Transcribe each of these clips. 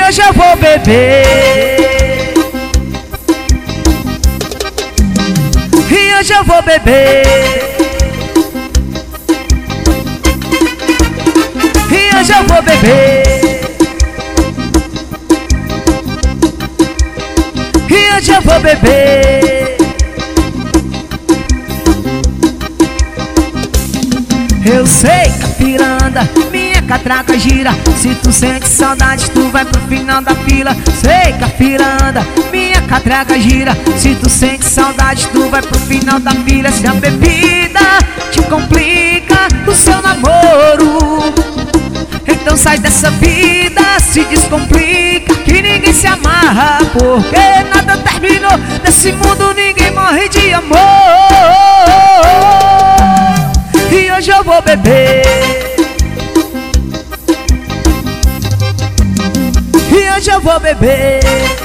hoje eu vou beber. E hoje eu vou beber. E hoje eu vou beber. E hoje eu vou beber. Eu sei que a piranda, minha catraca gira. Se tu sente saudade, tu vai pro final da fila. Sei que a piranda, minha catraca gira. Se tu sente saudade, tu vai pro final da fila. Se a bebida te complica o seu namoro, então sai dessa vida, se descomplica, que ninguém se amarra, porque nada terminou. Nesse mundo ninguém morre de amor. E hoje eu vou beber. E hoje eu vou beber.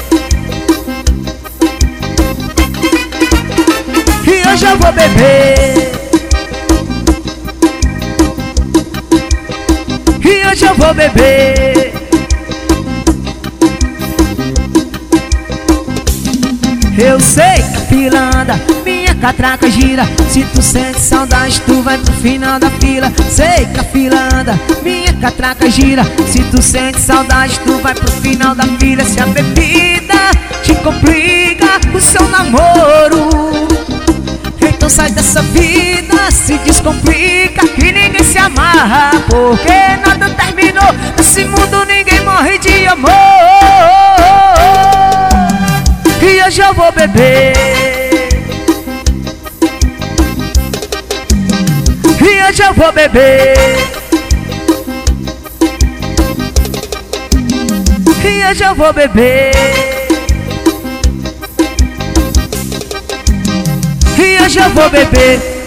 E hoje eu vou beber. E hoje eu vou beber. Eu sei que a piranda, minha catraca gira. Se tu sente saudade, tu vai pro final da fila. Sei que a piranda, minha catraca gira. Se tu sente saudade, tu vai pro final da fila. Se a bebida te complica o seu namoro, então sai dessa vida, se descomplica, que ninguém se amarra, porque nada terminou. Nesse mundo ninguém morre de amor. E hoje eu vou beber. E hoje eu vou beber. E hoje eu vou beber. E hoje eu vou beber.